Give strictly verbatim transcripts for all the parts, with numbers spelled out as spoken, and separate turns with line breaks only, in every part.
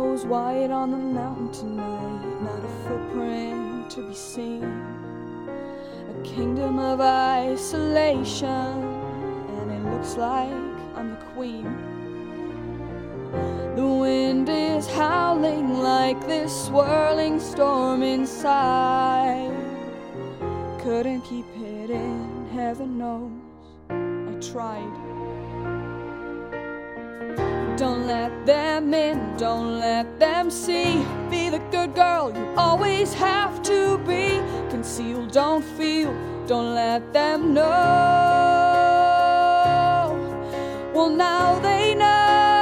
shadows white on the mountain tonight, not a footprint to be seen. A kingdom of isolation, and it looks like I'm the queen. The wind is howling like this swirling storm inside. Couldn't keep it in, heaven knows I tried. Don't let them in, don't let them see. Be the good girl you always have to be. Conceal, don't feel, don't let them know. Well, now they know.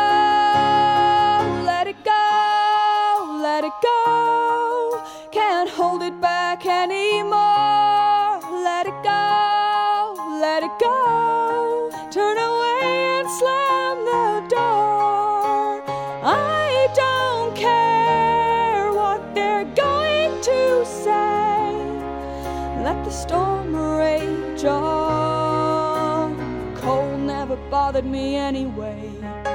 Let it go, let it go. Can't hold it back anymore. Let it go, let it go. Turn away and slam the door. I don't care what they're going to say. Let the storm rage on. Cold never bothered me anyway.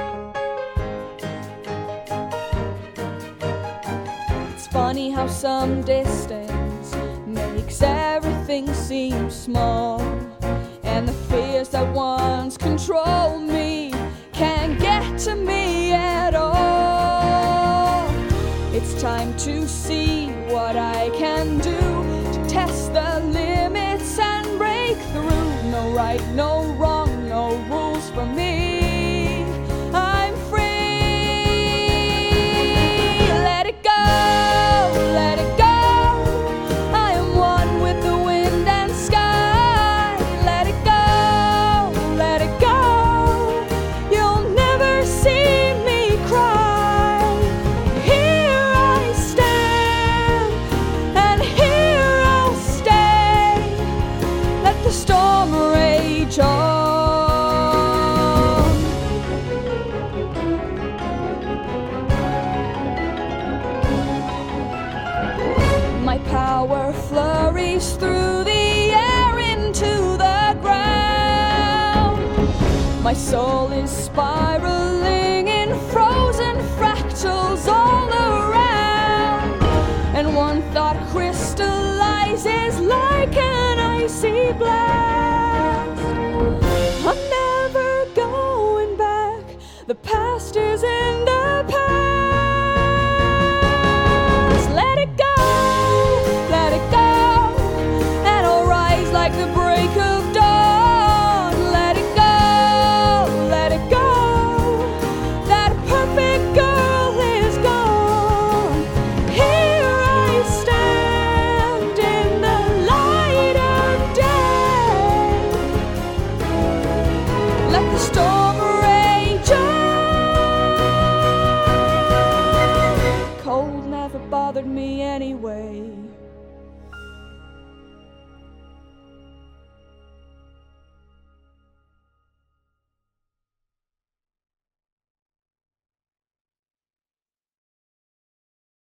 It's funny how some distance makes everything seem small, and the fears that once controlled me can't get to me at all. It's time to see what I can do to test the limits and break through. No right, no wrong, no rules for me. I'm free. Let it go, let it go. I am one with the wind and sky. Let it go, let it go. You'll never see me cry. Here I stand, and here I'll stay. Let the storm rage on. My power flurries through the air into the ground. My soul is spiraling in frozen fractals all around, and one thought crystallizes like an icy blast. I'm never going back. The past is in